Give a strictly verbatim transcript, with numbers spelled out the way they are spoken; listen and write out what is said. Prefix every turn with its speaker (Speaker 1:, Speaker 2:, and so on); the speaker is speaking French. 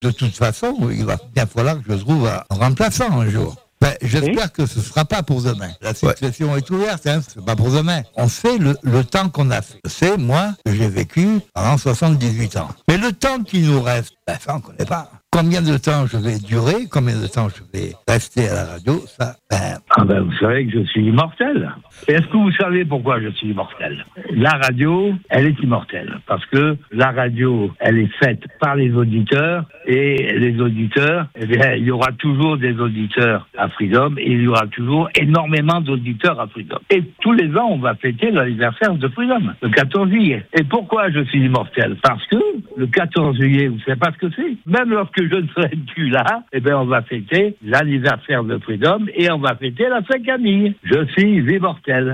Speaker 1: de toute façon, il va bien falloir que je trouve un remplaçant un jour. Ben, j'espère oui. que ce ne sera pas pour demain. La situation ouais. est ouverte, hein, c'est pas pour demain. On fait le, le temps qu'on a fait. C'est moi que j'ai vécu pendant soixante-dix-huit ans. Mais le temps qui nous reste, ben, ça on ne connaît pas. Combien de temps je vais durer, combien de temps je vais rester à la radio, ça, ben...
Speaker 2: Ah ben, vous savez que je suis immortel. Et est-ce que vous savez pourquoi je suis immortel? La radio, elle est immortelle. Parce que la radio, elle est faite par les auditeurs, et les auditeurs, eh bien, il y aura toujours des auditeurs à Freedom, et il y aura toujours énormément d'auditeurs à Freedom. Et tous les ans, on va fêter l'anniversaire de Freedom, le quatorze juillet. Et pourquoi je suis immortel? Parce que le quatorze juillet, vous savez pas ce que c'est? Même lorsque je ne serai plus là, eh bien, on va fêter l'anniversaire de Freedom et on va fêter la Saint-Camille. Je suis immortel.